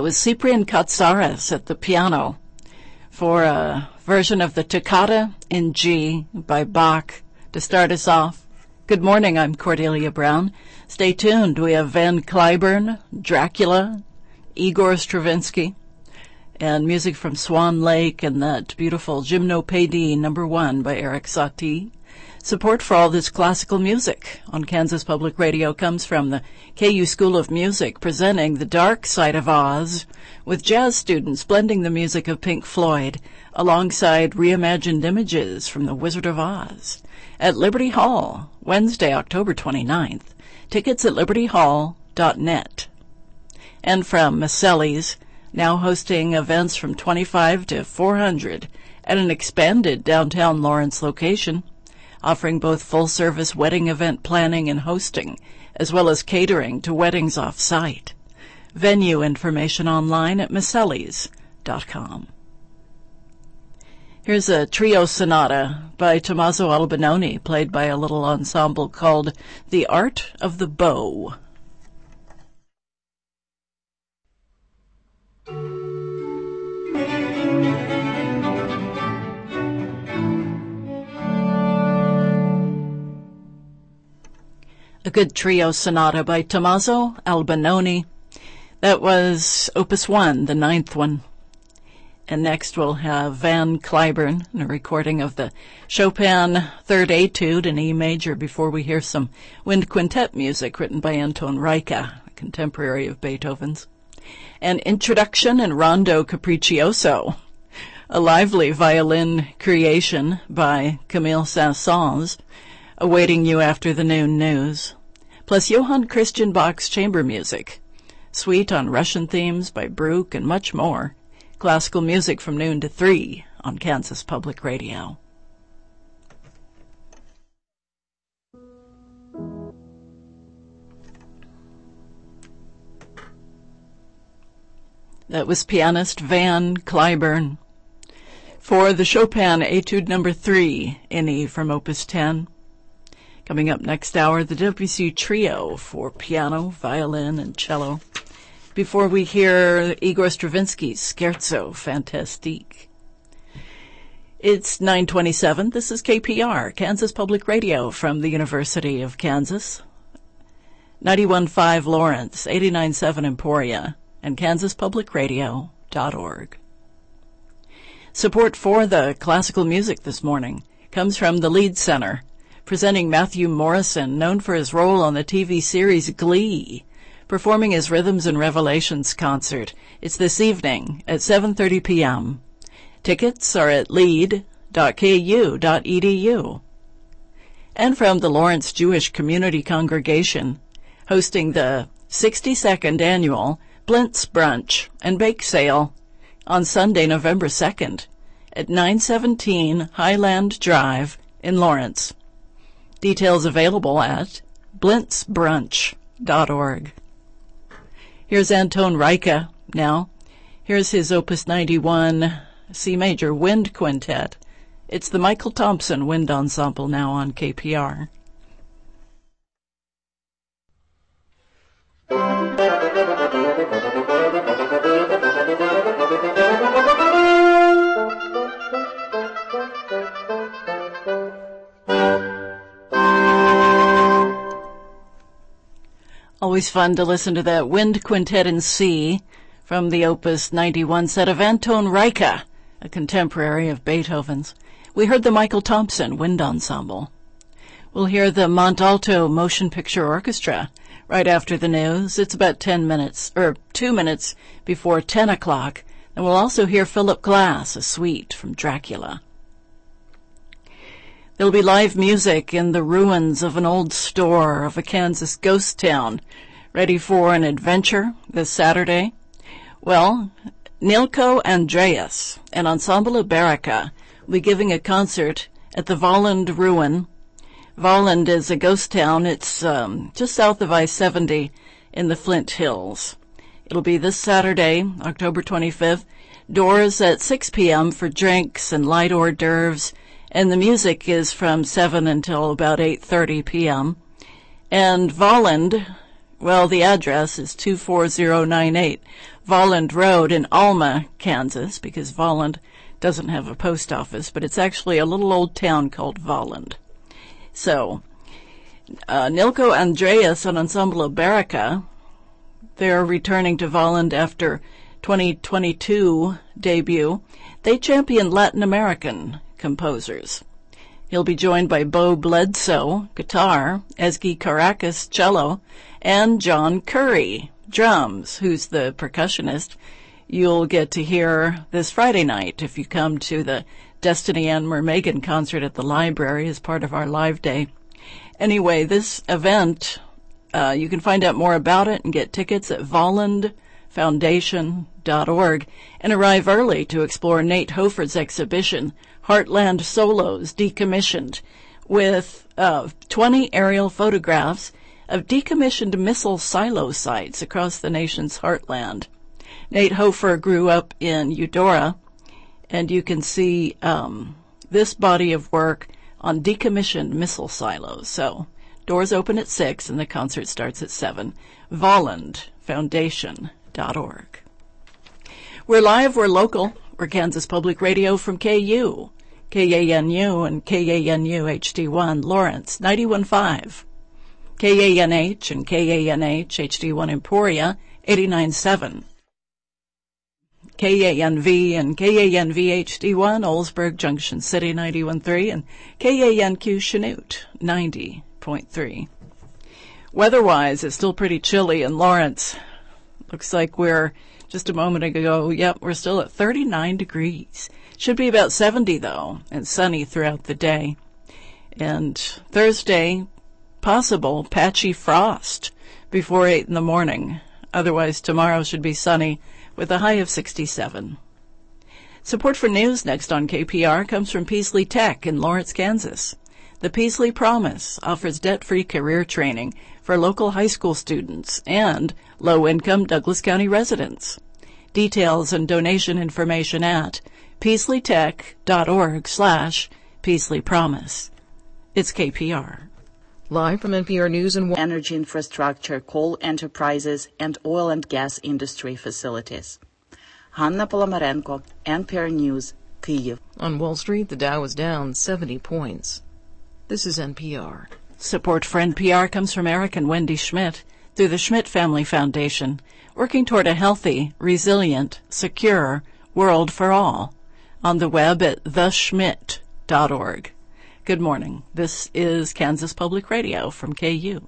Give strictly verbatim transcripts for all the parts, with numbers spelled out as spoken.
was Cyprian Katsaris at the piano for a version of the Toccata in G by Bach to start us off. Good morning, I'm Cordelia Brown. Stay tuned. We have Van Cliburn, Dracula, Igor Stravinsky, and music from Swan Lake and that beautiful Gymnopédie number one by Eric Satie. Support for all this classical music on Kansas Public Radio comes from the K U School of Music, presenting The Dark Side of Oz, with jazz students blending the music of Pink Floyd alongside reimagined images from The Wizard of Oz at Liberty Hall, Wednesday, October twenty-ninth. Tickets at liberty hall dot net. And from Maselli's, now hosting events from twenty-five to four hundred at an expanded downtown Lawrence location, offering both full-service wedding event planning and hosting, as well as catering to weddings off-site. Venue information online at masellis dot com. Here's a trio sonata by Tommaso Albinoni, played by a little ensemble called The Art of the Bow. A good trio sonata by Tommaso Albinoni. That was Opus one, the ninth one. And next we'll have Van Cliburn, a recording of the Chopin Third Etude in E major, before we hear some wind quintet music written by Anton Reicha, a contemporary of Beethoven's. An Introduction in Rondo Capriccioso, a lively violin creation by Camille Saint-Saëns, awaiting you after the noon news, plus Johann Christian Bach's chamber music, suite on Russian themes by Bruch, and much more. Classical music from noon to three on Kansas Public Radio. That was pianist Van Cliburn for the Chopin Etude number three in E from Opus ten. Coming up next hour, the Debussy Trio for piano, violin, and cello, before we hear Igor Stravinsky's Scherzo Fantastique. It's nine twenty-seven. This is K P R, Kansas Public Radio from the University of Kansas. ninety-one point five Lawrence, eighty-nine point seven Emporia, and kansas public radio dot org. Support for the classical music this morning comes from the Lead Center, presenting Matthew Morrison, known for his role on the T V series Glee, performing his Rhythms and Revelations concert. It's this evening at seven thirty p.m. Tickets are at lead dot k u dot e d u. And from the Lawrence Jewish Community Congregation, hosting the sixty-second annual Blintz Brunch and Bake Sale on Sunday, November second at nine seventeen Highland Drive in Lawrence. Details available at blintz brunch dot org. Here's Anton Reicha now. Here's his Opus ninety-one C Major Wind Quintet. It's the Michael Thompson Wind Ensemble now on K P R. Always fun to listen to that Wind Quintet in C from the Opus ninety-one set of Anton Reicha, a contemporary of Beethoven's. We heard the Michael Thompson Wind Ensemble. We'll hear the Montalto Motion Picture Orchestra right after the news. It's about ten minutes, or two minutes before ten o'clock. And we'll also hear Philip Glass, a suite from Dracula. There'll be live music in the ruins of an old store of a Kansas ghost town, ready for an adventure this Saturday. Well, Nilko Andreas, an ensemble of Baraka, will be giving a concert at the Volland Ruin. Volland is a ghost town. It's um, just south of I seventy in the Flint Hills. It'll be this Saturday, October twenty-fifth. Doors at six p.m. for drinks and light hors d'oeuvres, and the music is from seven until about eight thirty p.m. And Volland Well, the address is two four zero nine eight Volland Road in Alma, Kansas, because Volland doesn't have a post office, but it's actually a little old town called Volland. So, uh, Nilko Andreas and Ensemble Baraka, they're returning to Volland after twenty twenty-two debut. They champion Latin American composers. He'll be joined by Bo Bledsoe, guitar, Ezgi Caracas, cello, and John Curry, drums, who's the percussionist. You'll get to hear this Friday night if you come to the Destiny Ann Mermagan concert at the library as part of our live day. Anyway, this event, uh, you can find out more about it and get tickets at volland foundation dot org and arrive early to explore Nate Hofer's exhibition, Heartland Solos Decommissioned, with uh, twenty aerial photographs of decommissioned missile silo sites across the nation's heartland. Nate Hofer grew up in Eudora, and you can see um, this body of work on decommissioned missile silos. So, doors open at six and the concert starts at seven. volland foundation dot org. We're live, we're local, we're Kansas Public Radio from K U, K A N U and K A N U H D one, Lawrence, ninety-one point five. K A N H and K A N H H D one Emporia, eighty-nine point seven. K A N V and K A N V H D one, Oldsburg, Junction City, ninety-one point three, and K A N Q Chanute, ninety point three. Weather-wise, it's still pretty chilly in Lawrence. Looks like we're, just a moment ago, yep, we're still at thirty-nine degrees. Should be about seventy, though, and sunny throughout the day. And Thursday, possible patchy frost before eight in the morning. Otherwise, tomorrow should be sunny with a high of sixty-seven. Support for news next on K P R comes from Peasley Tech in Lawrence, Kansas. The Peasley Promise offers debt-free career training for local high school students and low-income Douglas County residents. Details and donation information at peasleytech.org slash Peasley Promise. It's K P R. Live from N P R News and Energy infrastructure, coal enterprises, and oil and gas industry facilities. Hanna Polomarenko, N P R News, Kyiv. On Wall Street, the Dow is down seventy points. This is N P R. Support for N P R comes from Eric and Wendy Schmidt through the Schmidt Family Foundation, working toward a healthy, resilient, secure world for all. On the web at the schmidt dot org. Good morning. This is Kansas Public Radio from K U.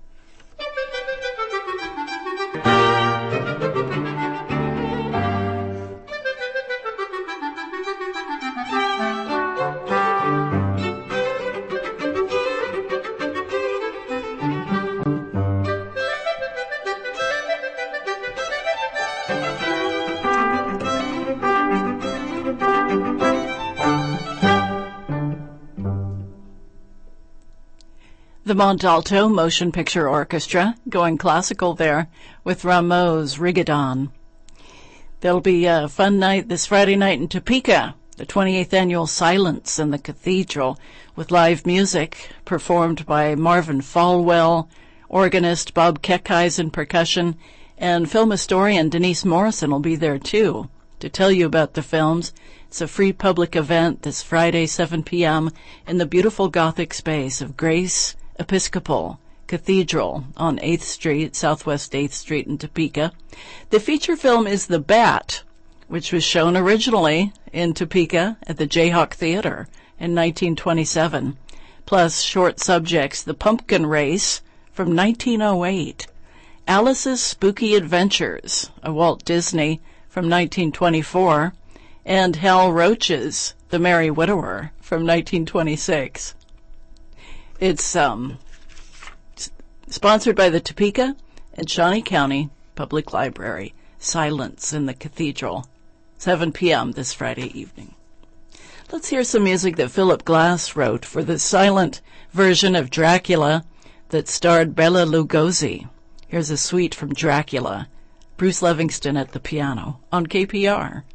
The Montalto Motion Picture Orchestra, going classical there with Rameau's Rigodon. There'll be a fun night this Friday night in Topeka, the twenty-eighth annual Silence in the Cathedral, with live music performed by Marvin Falwell, organist Bob Keckheisen percussion, and film historian Denise Morrison will be there too to tell you about the films. It's a free public event this Friday, seven p.m. in the beautiful Gothic space of Grace Episcopal Cathedral on eighth Street, Southwest eighth Street in Topeka. The feature film is The Bat, which was shown originally in Topeka at the Jayhawk Theater in nineteen twenty-seven, plus short subjects The Pumpkin Race from nineteen oh eight, Alice's Spooky Adventures, a Walt Disney from nineteen twenty-four, and Hal Roach's The Merry Widower from nineteen twenty-six. It's um, sponsored by the Topeka and Shawnee County Public Library. Silence in the Cathedral, seven p.m. this Friday evening. Let's hear some music that Philip Glass wrote for the silent version of Dracula that starred Bela Lugosi. Here's a suite from Dracula. Bruce Livingston at the piano on K P R.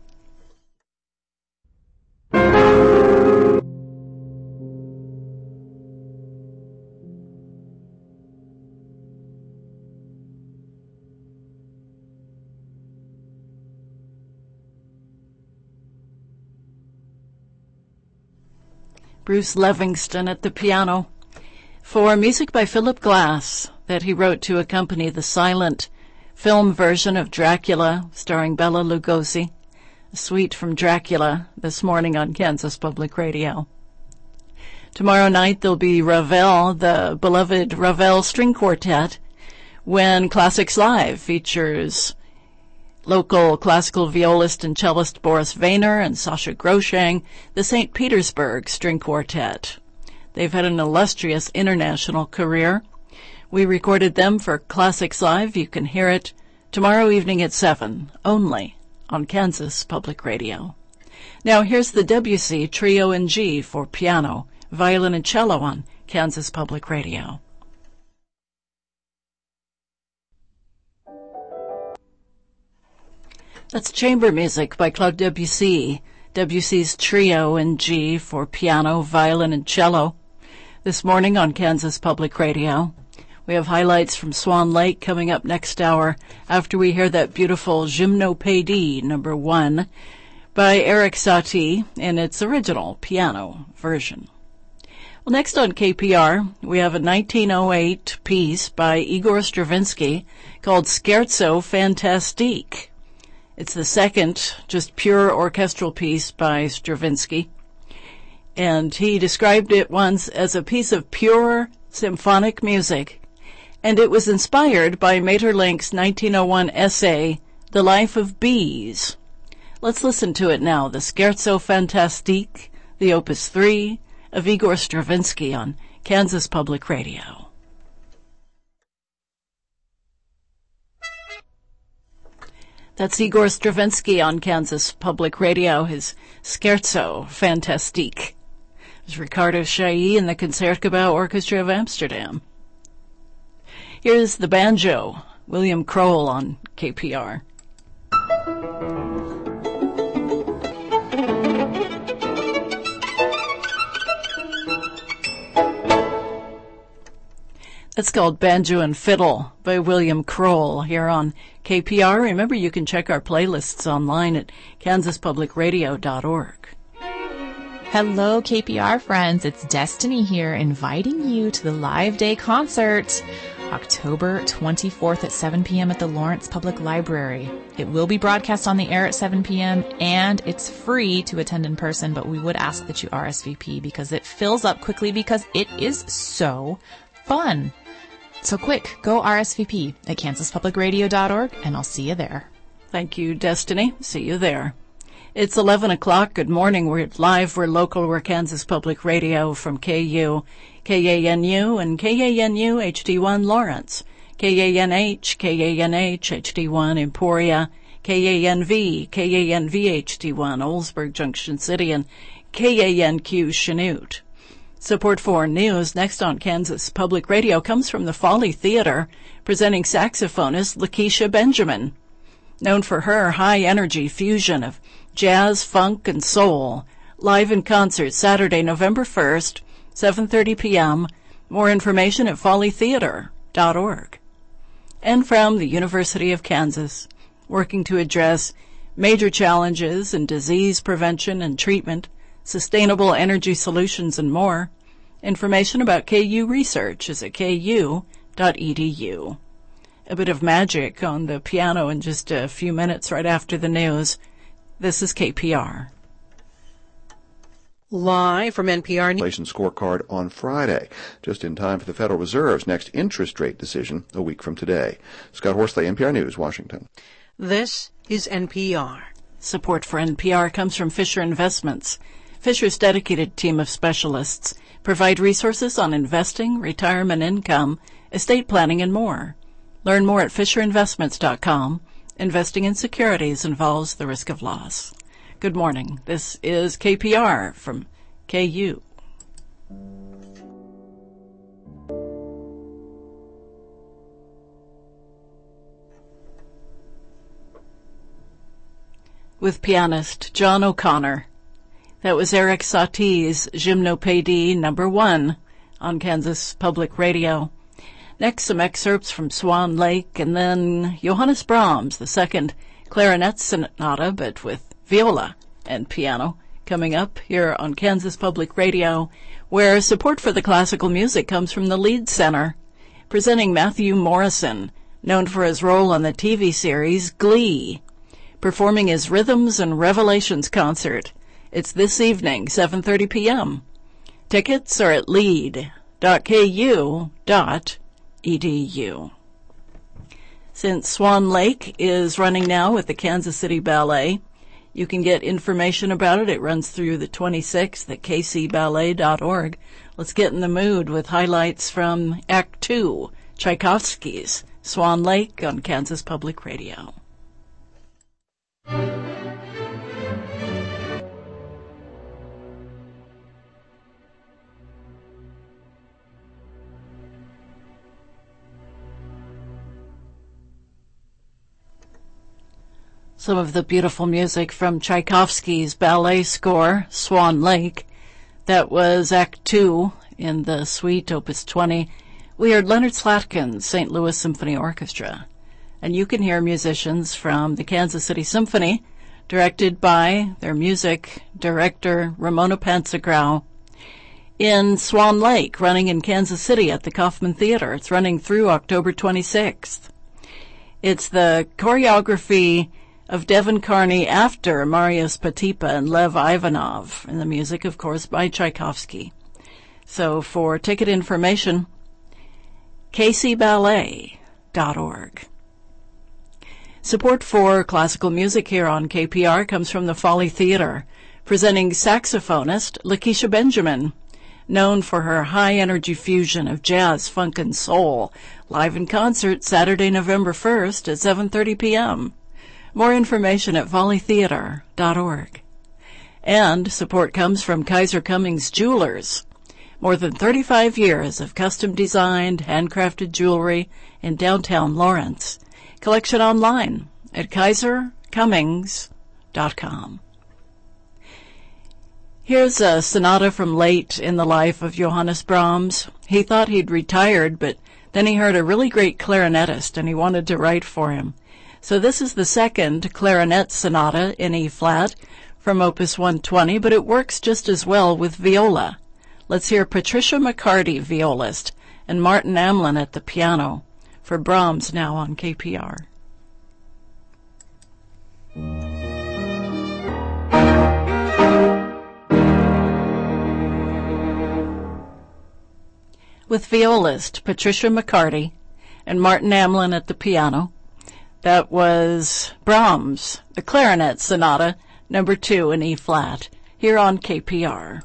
Bruce Livingston at the piano, for music by Philip Glass that he wrote to accompany the silent film version of Dracula starring Bela Lugosi. A suite from Dracula this morning on Kansas Public Radio. Tomorrow night there'll be Ravel, the beloved Ravel String Quartet, when Classics Live features local classical violist and cellist Boris Vayner and Sasha Groshang, the Saint Petersburg String Quartet. They've had an illustrious international career. We recorded them for Classics Live. You can hear it tomorrow evening at seven, only on Kansas Public Radio. Now here's the Debussy Trio in G for piano, violin, and cello on Kansas Public Radio. That's chamber music by Claude Debussy, Debussy's Trio in G for piano, violin, and cello. This morning on Kansas Public Radio. We have highlights from Swan Lake coming up next hour after we hear that beautiful Gymnopédie number one by Erik Satie in its original piano version. Well, next on K P R, we have a nineteen oh eight piece by Igor Stravinsky called Scherzo Fantastique. It's the second just pure orchestral piece by Stravinsky, and he described it once as a piece of pure symphonic music, and it was inspired by Maeterlinck's nineteen oh one essay, The Life of Bees. Let's listen to it now, the Scherzo Fantastique, the Opus three of Igor Stravinsky on Kansas Public Radio. That's Igor Stravinsky on Kansas Public Radio, his Scherzo Fantastique. It's Ricardo Chailly and the Concertgebouw Orchestra of Amsterdam. Here's the banjo, William Kroll on K P R. It's called Banjo and Fiddle by William Kroll here on K P R. Remember, you can check our playlists online at kansas public radio dot org. Hello, K P R friends. It's Destiny here, inviting you to the Live Day concert, October twenty-fourth at seven p.m. at the Lawrence Public Library. It will be broadcast on the air at seven p.m. and it's free to attend in person, but we would ask that you R S V P because it fills up quickly because it is so fun. So quick, go R S V P at kansas public radio dot org, and I'll see you there. Thank you, Destiny. See you there. It's eleven o'clock. Good morning. We're live. We're local. We're Kansas Public Radio from K U, K A N U, and K A N U H D one Lawrence, K A N H, K A N H, H D one Emporia, K A N V, K A N V H D one Oldsburg Junction City, and K A N Q Chanute. Support for news next on Kansas Public Radio comes from the Folly Theater, presenting saxophonist Lakeisha Benjamin. Known for her high-energy fusion of jazz, funk, and soul. Live in concert Saturday, November first, seven thirty p.m. More information at folly theater dot org. And from the University of Kansas, working to address major challenges in disease prevention and treatment, sustainable energy solutions, and more. Information about K U research is at k u dot e d u. A bit of magic on the piano in just a few minutes right after the news. This is K P R. Live from N P R Inflation scorecard on Friday, just in time for the Federal Reserve's next interest rate decision a week from today. Scott Horsley, N P R News, Washington. This is N P R. Support for N P R comes from Fisher Investments. Fisher's dedicated team of specialists provide resources on investing, retirement income, estate planning, and more. Learn more at fisher investments dot com. Investing in securities involves the risk of loss. Good morning. This is K P R from K U. With pianist John O'Connor. That was Erik Satie's Gymnopédie number one on Kansas Public Radio. Next, some excerpts from Swan Lake, and then Johannes Brahms, the second clarinet sonata, but with viola and piano, coming up here on Kansas Public Radio, where support for the classical music comes from the Leeds Center, presenting Matthew Morrison, known for his role on the T V series Glee, performing his Rhythms and Revelations concert. It's this evening, seven thirty p.m. Tickets are at lead dot k u dot e d u. Since Swan Lake is running now with the Kansas City Ballet, you can get information about it. It runs through the twenty-sixth at k c ballet dot org. Let's get in the mood with highlights from Act Two, Tchaikovsky's Swan Lake on Kansas Public Radio. Some of the beautiful music from Tchaikovsky's ballet score, Swan Lake. That was Act Two in the suite, Opus twenty. We heard Leonard Slatkin's Saint Louis Symphony Orchestra. And you can hear musicians from the Kansas City Symphony, directed by their music director, Ramona Panzagrau, in Swan Lake, running in Kansas City at the Kaufman Theater. It's running through October twenty-sixth. It's the choreography of Devin Carney after Marius Petipa and Lev Ivanov, and the music, of course, by Tchaikovsky. So for ticket information, k c ballet dot org. Support for classical music here on K P R comes from the Folly Theater, presenting saxophonist Lakeisha Benjamin, known for her high-energy fusion of jazz, funk, and soul, live in concert Saturday, November first at seven thirty p.m. More information at volley theater dot org. And support comes from Kaiser Cummings Jewelers. More than thirty-five years of custom-designed, handcrafted jewelry in downtown Lawrence. Collection online at kaiser cummings dot com. Here's a sonata from late in the life of Johannes Brahms. He thought he'd retired, but then he heard a really great clarinetist, and he wanted to write for him. So this is the second clarinet sonata in E-flat from Opus one twenty, but it works just as well with viola. Let's hear Patricia McCarty, violist, and Martin Amlin at the piano for Brahms now on K P R. With violist Patricia McCarty and Martin Amlin at the piano, that was Brahms, the Clarinet Sonata, number two in E-flat, here on K P R.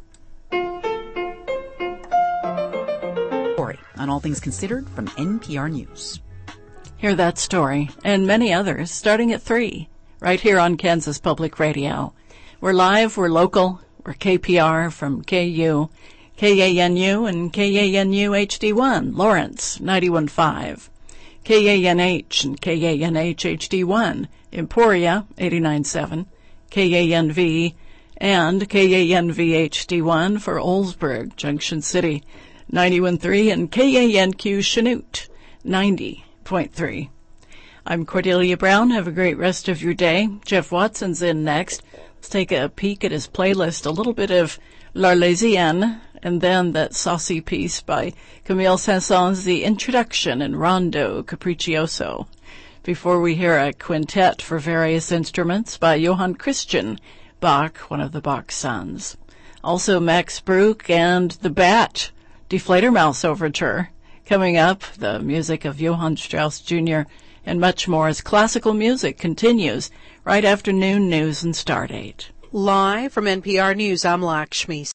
Story on All Things Considered from N P R News. Hear that story and many others starting at three, right here on Kansas Public Radio. We're live, we're local, we're K P R from K U, K A N U, and K A N U H D one, Lawrence, ninety-one point five. K A N H and K A N H H D one, Emporia, eighty-nine point seven, K A N V, and K A N V H D one for Oldsburg, Junction City, ninety-one point three, and K A N Q Chanute, ninety point three. I'm Cordelia Brown. Have a great rest of your day. Jeff Watson's in next. Let's take a peek at his playlist. A little bit of L'Arlésienne, and then that saucy piece by Camille Saint-Saëns, The Introduction in Rondo Capriccioso, before we hear a quintet for various instruments by Johann Christian Bach, one of the Bach sons. Also Max Bruch and The Bat, Die Fledermaus Overture, coming up, the music of Johann Strauss Junior, and much more as classical music continues right after noon news and Stardate. Live from N P R News, I'm Lakshmi.